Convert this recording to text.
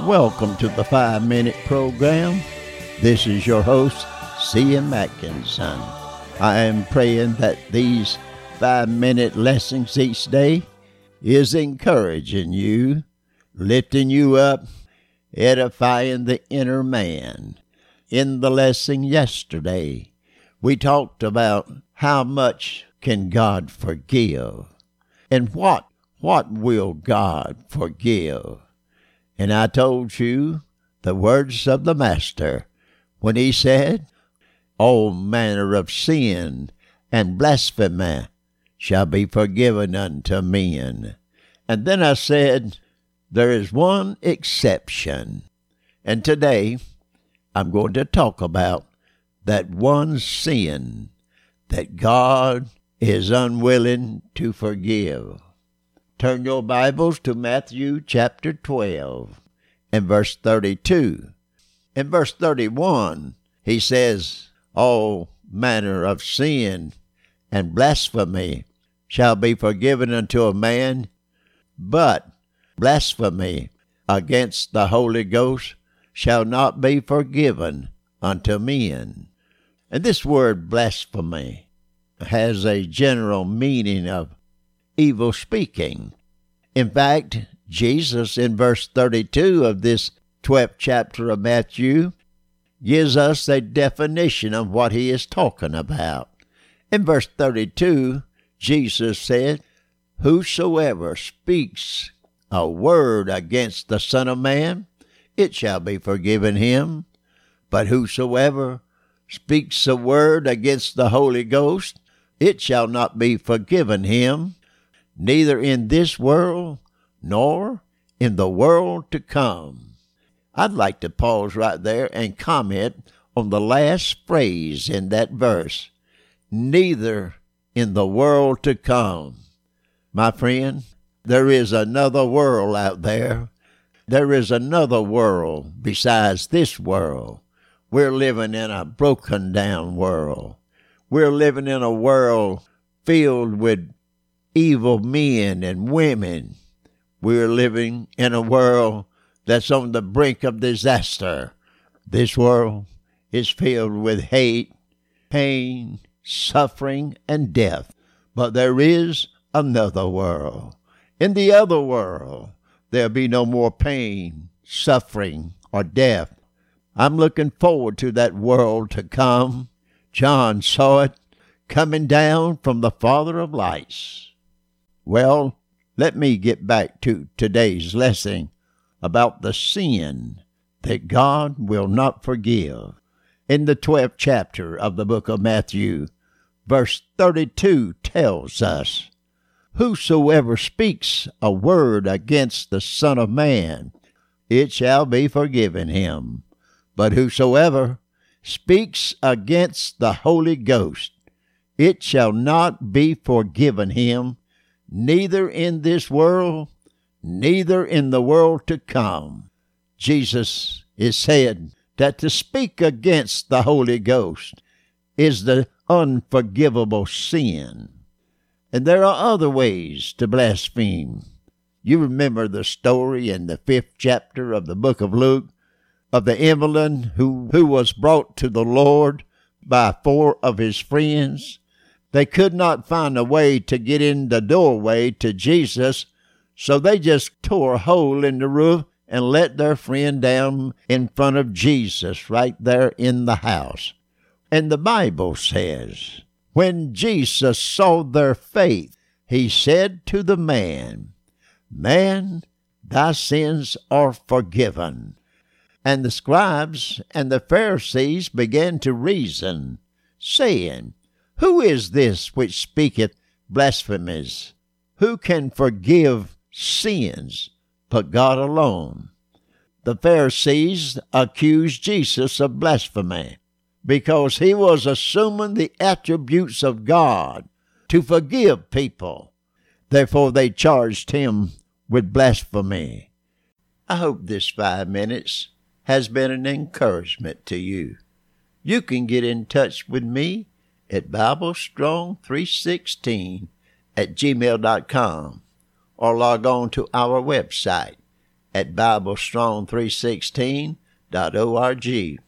Welcome to the 5-Minute Program. This is your host, C.M. Atkinson. I am praying that these 5-minute lessons each day is encouraging you, lifting you up, edifying the inner man. In the lesson yesterday, we talked about how much can God forgive and what will God forgive. And I told you the words of the Master when he said, all manner of sin and blasphemy shall be forgiven unto men. And then I said, there is one exception. And today, I'm going to talk about that one sin that God is unwilling to forgive. Turn your Bibles to Matthew chapter 12 and verse 32. In verse 31, he says, all manner of sin and blasphemy shall be forgiven unto a man, but blasphemy against the Holy Ghost shall not be forgiven unto men. And this word blasphemy has a general meaning of evil speaking. In fact, Jesus in verse 32 of this 12th chapter of Matthew gives us a definition of what he is talking about. In verse 32, Jesus said, whosoever speaks a word against the Son of Man, it shall be forgiven him. But whosoever speaks a word against the Holy Ghost, it shall not be forgiven him, neither in this world nor in the world to come. I'd like to pause right there and comment on the last phrase in that verse, neither in the world to come. My friend, there is another world out there. There is another world besides this world. We're living in a broken down world. We're living in a world filled with evil men and women. We're living in a world that's on the brink of disaster. This world is filled with hate, pain, suffering, and death. But there is another world. In the other world, there'll be no more pain, suffering, or death. I'm looking forward to that world to come. John saw it coming down from the Father of lights. Well, let me get back to today's lesson about the sin that God will not forgive. In the 12th chapter of the book of Matthew, verse 32 tells us, whosoever speaks a word against the Son of Man, it shall be forgiven him. But whosoever speaks against the Holy Ghost, it shall not be forgiven him, neither in this world, neither in the world to come. Jesus is saying that to speak against the Holy Ghost is the unforgivable sin. And there are other ways to blaspheme. You remember the story in the 5th chapter of the book of Luke of the invalid who was brought to the Lord by 4 of his friends. They could not find a way to get in the doorway to Jesus, so they just tore a hole in the roof and let their friend down in front of Jesus right there in the house. And the Bible says, when Jesus saw their faith, he said to the man, man, thy sins are forgiven. And the scribes and the Pharisees began to reason, saying, who is this which speaketh blasphemies? Who can forgive sins but God alone? The Pharisees accused Jesus of blasphemy because he was assuming the attributes of God to forgive people. Therefore, they charged him with blasphemy. I hope this 5 minutes has been an encouragement to you. You can get in touch with me at BibleStrong316 @gmail.com or log on to our website, at BibleStrong316.org.